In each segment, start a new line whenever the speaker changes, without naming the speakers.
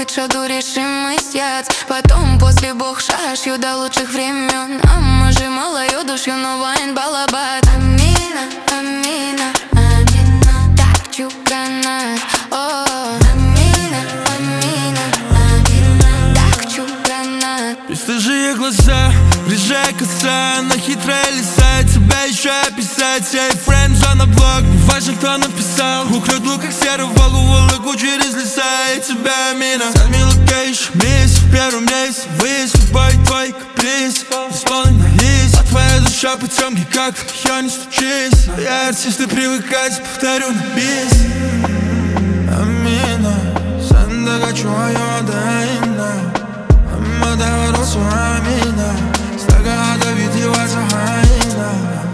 хедшоту решимость яд. Потом после бог шашью до лучших времен. А може малою душью, но вайн балабат. Амина, амина, амина, так чуканат. Амина, амина, амина, так чуканат.
Бесстыжие глаза, ближе коса, на хитрое лиса, тебя еще описать. Сей френдзона блог, не важно кто написал. Украду как серу Волгу, Волгу через леса. Я тебя, Амина, сами локейшн, мисс в первом рейсе. Выезд, любой твой каприз исполнен на из. А твоя душа потемки, как в нее не стучись. Я артист и привыкать, повторю на бис. Амина, сандага чуаю дайна. Амада росу амина, стага да видева захайна.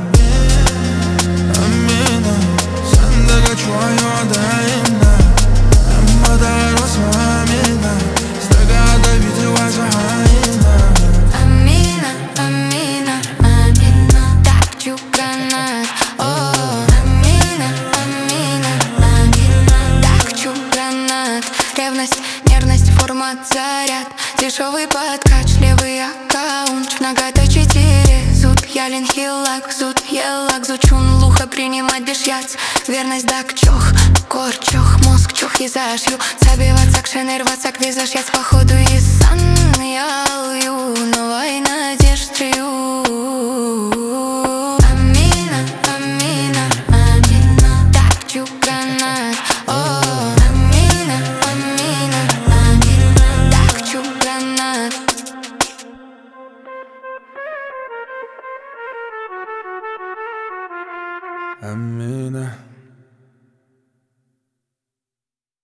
Амина, сандага чуаю дайна. Амада росу амина, стага да видева захайна.
Амина, амина, амина, так чуканат. Амина, амина, амина, так чуканат. Ревность, нервность, формат, заряд. Дешевый подкач, левый аккаунт. Нагата 4, зуд, ялин хилак. Зуд, елак, зучун, луха принимать без яц. Верность дак чох, кор чох, мозг чох и зашью. Забиваться к шене, рваться к визаж. Я походу и сан ялью, новой надеждою. Амина, амина, амина, так чуканат. Амина, амина, амина, так чуканат.
Амина.